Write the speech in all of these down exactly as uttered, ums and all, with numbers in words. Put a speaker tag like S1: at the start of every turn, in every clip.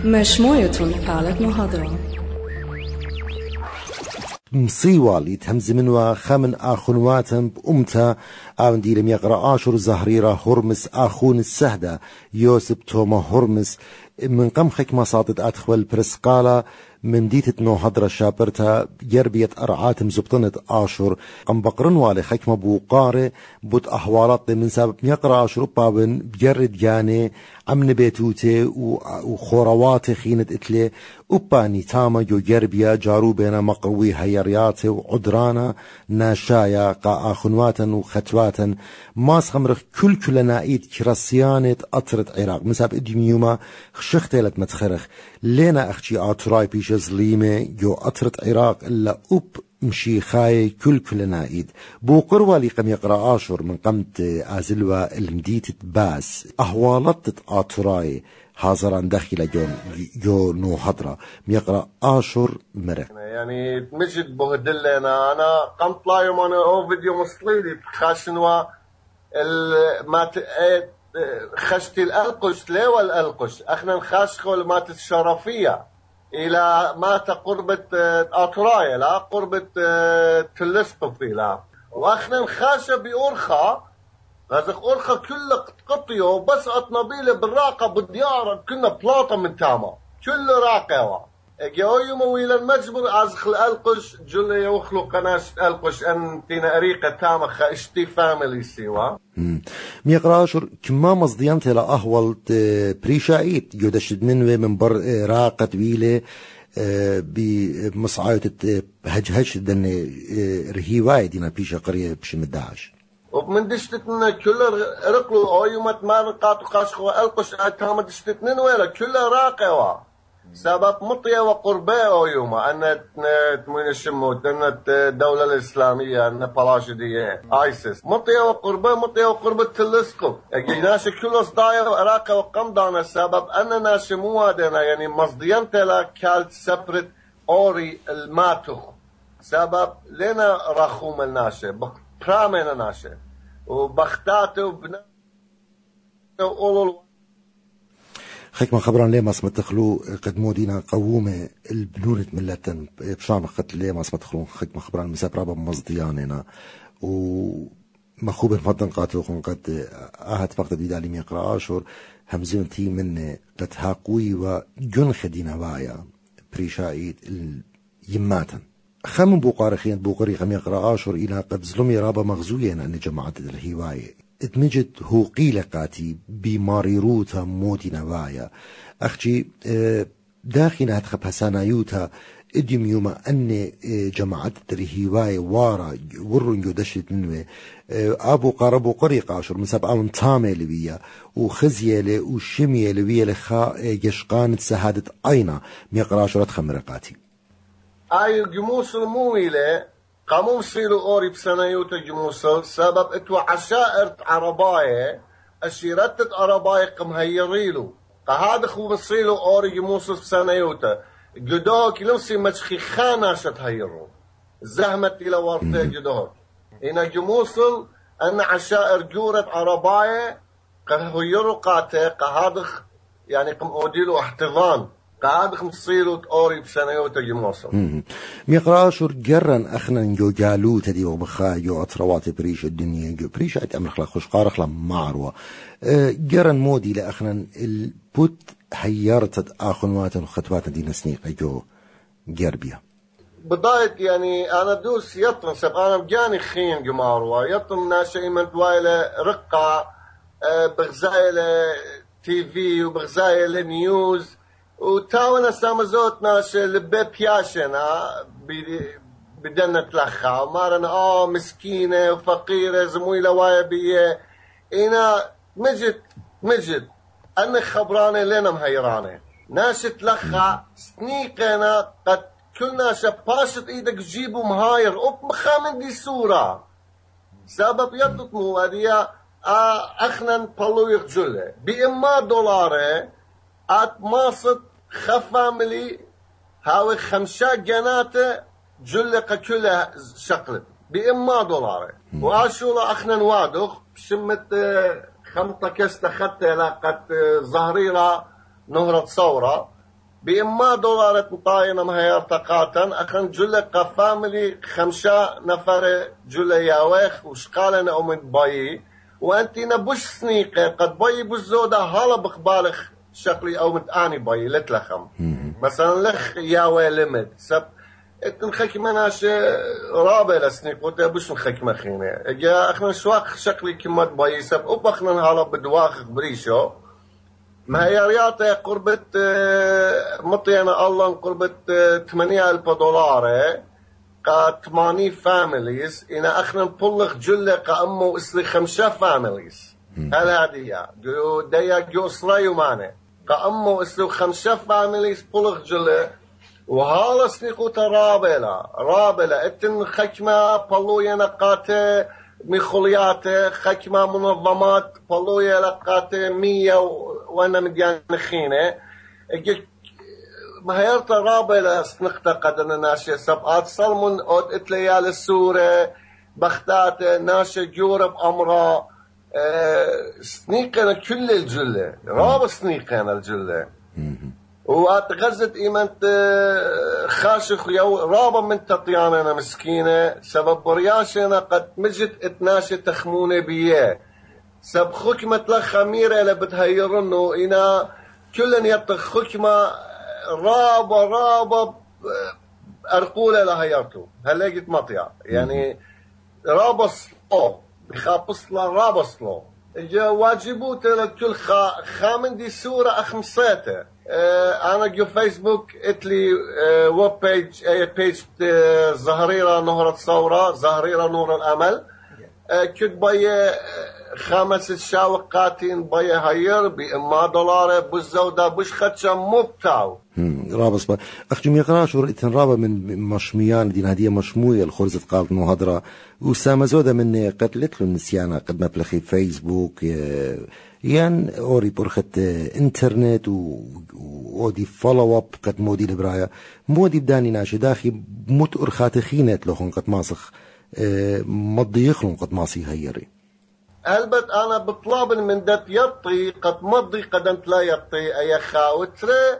S1: مشموية قالت محاضرة
S2: مصيوالي تهمز منوا خمن آخنواتم بأمتا آون ديلم يقرأ آشر زهريرة هرمس آخون السهدة يوسف توما هرمس من قم خكمة صادت أدخل برسقالة من ديتت نو هدرة شابرتا جربية أرعاتم زبطنة آشر قم بقرن والي خكمة بوقاري بوت أحوالات من سبب يقرأ آشر بابن بجرد جاني عمن بيتوتي وخورواتي خينة إتلي أباني تاما جو جربيا جارو بين مقروي هيرياتي وعدرانا ناشايا قا آخنواتا وختواتا ماس خمرخ كل كل نايد كراسيانة أطرت عراق مساب إدميوما خشختيلت متخرخ لينا أختي آتراي بيش زليمة جو أطرت عراق إلا أب مشي خاي كل كل نايد بو قروالي قم يقرأ آشر من قمت آزلوا المديت باس أهوالت آتراي حاضران داخل جو جو نو هدرة يقرأ آشر مرق
S3: يعني مجد بهدلنا أنا قمت لا يوم أنا أو فيديو مصليلي خاشنوا ما خشتي الألقش ليه والألقش احنا نخاشخوا مات الشرفية إلى ما قربة آتراي لا قربة تلسقفي لا واحنا نخاشه بأرخا غازق أرخا كله قطيو بس أطنبيله بالراقة بالديار كنا بلاطة من تاما كل راقة جاوي مويل المجبر أزخل ألقش جل يوخلو قناش ألقش أن تينا أريقة تاما خاشتي فاميلي سوا
S2: ميقراشر كما مصديان تلا أهول بريشايت يودشد منوي من بر راقة ويلة بمصعاية هجهج دن رهيواي دينا بيشا قرية بشمداش
S3: ومن دشتتنا كل رقلو أيومت ما رقاتو قاشخو ألقش تاما دشتتنا ويلا كل راقة سبب مطية وقرباء أيوما أن تمين الشموت أن الدولة الإسلامية أن بلاشدية آيسيس مطية وقرباء مطية وقربة تلسقف ناس كل أصداء وعراق وقمدانا السبب أن ناس موادنا يعني مصديان تلا كالت سبرت أوري الماتخ سبب لنا رخوم الناس برامنا الناس وبختاته وبنا وقولوا
S2: خيك خبران ليه ما اسمه تخلو قدمو دينا قوومة البنونة ملتن بشام قتل ليه ما اسمه تخلو خيك خبران مساب رابا مصدياننا ومخوب الفضن قاتلوكم قد اهد فقط بيدالي ميقرا آشور همزون تي من لتهاقوي وجنخ دينا وايا بريشايد يماتا خمن بوقارخين بوقري خم يقرا آشور إلى قد ظلمي رابا مغزوين أن جماعة الهواية اتمجد هو قيلقاتي بماري روتا موتي نوايا أختي داخل هتخب هسانايوتا اديم يوما أن جماعة الهواية وارا ورن يدشت منه أبو قاربو قريق عشر مساب أون تامي لبيا وخزية لي وشمية لبيا لخا يشقان سهادة أينا ميقرا عشرات خمرقاتي
S3: أي جموس المويلة قاموا يصيروا أوري بسنايوتا جموسل سبب اتوا عشائر عرباية أشيرتت عرباية قم هيريلو قهاد خو بصيلوا أوري جموسل بسنايوتا جدوك لمسي مجخي خانا شت هيرو زهمت إلى ورطة جدوك إنا جموسل أن عشائر جورة عرباية قهيرو قاته قهادخ يعني قم أوديلو احتضان قاعد مصيروا أوري بسنوات جموسل
S2: ميقراشور جرن أخنا جو جالو تدي وبخا جو أطروات بريش الدنيا جو بريش أت أمر خلا خوش قارخ لما معروة جرن مودي لأخنا البوت حيرت آخنوات وخطوات دي نسنيق جو جربيا
S3: بداية يعني أنا دوس يطرن سب أنا بجاني خين جو معروة يطرن ناشئ من دوائلة رقة بغزايلة تي في وبغزايلة نيوز وتاونا سامزوت ناس لبي بياشنا بدنا تلخا ومارنا اه مسكينة وفقيرة زمويلة وايا بيه انا مجد مجد انا خبرانة لنا مهيرانة ناس تلخا سنيقنا قد كل ناس باشت ايدك جيبوا مهاير اوب مخامن دي صورة سبب يطلقوا هذه اخنا نبالو يخجله بإما دولاره ات ماصد خفاملي هاوي خمسة جناته جلقة كلها شقلت بإما دولار وعشولا أخنا نوادخ شمت خمطة كسته خدت لقت ظهريرة نهرة صورة بإما دولار مطاينة مهيار تقاطن أخن جلة قفاملي خمسة نفر جلة ياويخ وشقالنا أومن باي وأنتي نبوش سنيقة قد باي بزودة هلا بخبالخ شكلي أومن آني باي لتلخم مثلا لخ ياوي لمد سب اتن خكمناش رابع لسنيق وتبوش نخكمة خينة اجا أخنا شواق شكلي كمات باي سب أبخنا هلا بدواخ بريشو ما هي رياضة قربت مطينا الله قربت ثمانية ألف دولار قا ثمانية فاميليز إنا أخنا نبلغ جلة قا أمو إسري خمسة فاميليز هل هذه جو ديا جو إسرائيل معنا قا أمو إسري خمسة فاميليز بلغ جلة وهذا سنيقوتا رابلة رابلة اتن خكمة بلوية نقاته مخولياته خكمة منظمات بلوية لقاته مية وانا مديان خينة ما هيرتا رابلة سنقطة قدنا ناشي سبقات صلمون اوت اتليال السورة بختاته ناشي جورب امرا اه سنيقنا كل الجلة راب سنيقنا الجلة واتغزت ايمانت خاشخ يو رابا من تطياننا مسكينة سبب برياشنا قد مجد اتناشي تخمونة بيه سب خكمة لخميرة لبتهيرنو إنا كلن يطخ خكمة رابا رابا أرقولة لهيرتو هلاقيت مطيع يعني رابا صلو بخابصلا رابا صلو إجا واجبوت لكل خا خامن دي سورة أخمساتة اه أنا جو فيسبوك اتلي اه ويب بيج اي بيج اه زهريرة نهر الثورة زهريرة نور الأمل اه كنت بيه خمس الشاوقاتين بيه هير بإما دولار بزودة بش خدشا مبتاو
S2: رابص با أخجم يقراشور إتن رابا من مشميان دين هدية مشموية الخرزة قالت مهدرة وسامزودة من قتلت له النسيانة قد مبلخي فيسبوك يان أوري برخت انترنت وودي فولو اب قد مودي لبرايا مودي بداني ناشي داخي موت أرخات خينات لخون قد ماسخ مضي يخلون قد ماسي هيري
S3: هلبت أنا بطلاب من دات يطي قد مضي قد انت لا يطي أي خاوتري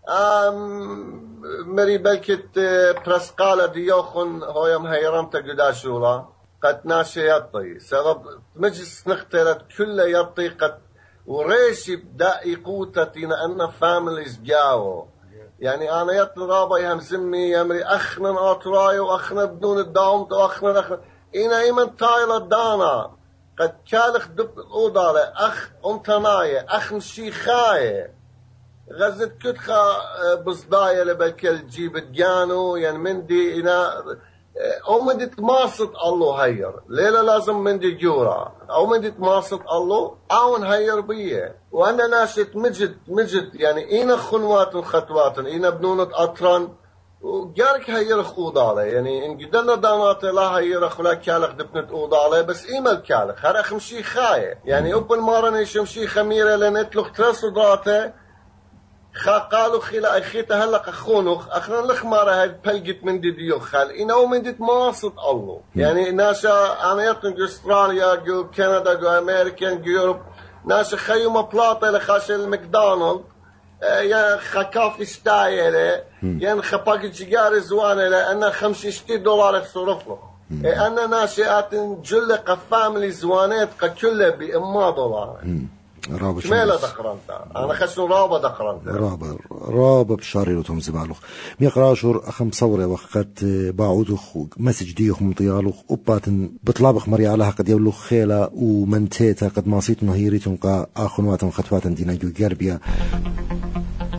S3: مري بلكت برسقالة ديوخن هويم هيرم تقداشولا قد ناشي يطي سبب مجلس نختلت كل يطي قد وريشي بدائي قوتتنا أن فاميليز جاو يعني أنا يطي رابا يهمزمني يمري أخنا أطراي وأخنا بدون الدوم وأخنا أخنا إنا إيمن تايلا دانا قد كالخ دب الأوضة أخ أمتناية أخ مشيخاية غزت كتخا بصداية لبالكل جيب الجانو يعني من دي إنا أو من دي تماسط الله هير ليلة لازم من دي جورا أو من دي تماسط الله أو هير بيه وأنا ناشط مجد مجد يعني إنا خنوات خطوات إنا بنونة أطران وجارك هيرخ أوضالة يعني إن قدرنا دانات لا هيرخ ولا كالخ دبنت أوضالة بس إيمال كالخ هرخ مشي خاية يعني أوبن مارن يشمشي خميرة لنتلخ ترسضاته خا قالوا خلا أخيته هلا أخونخ أخنا لخ مرة هاي بلجت من دي ديو خال إنه من دي تماسط الله يعني ناشا أنا يطن جو أستراليا جو كندا جو أمريكان جو يوروب ناشا خيوم بلاطة لخاش المكدونالد يا خكافي ستايلة ين خباك جيجار زوانة لأن خمسة دولار صرف له أنا ناشئات جلة فاميلي زوانات كله بإما دولار
S2: رابا
S3: شمالة دقرانتا أنا خشنو رابا دقرانتا
S2: رابا رابا بشاريرتهم زمالوخ ميقراشور أخم صورة وقت باعودوخ مسج ديوخ مطيالوخ وباتن بطلابخ مريالها قد يولوخ خيلة ومنتيتا قد ماسيت نهيريتهم قا آخنواتهم خطواتن دينا جو جربيا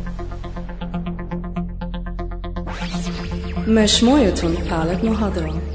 S1: مش مويتون قالت مهدرة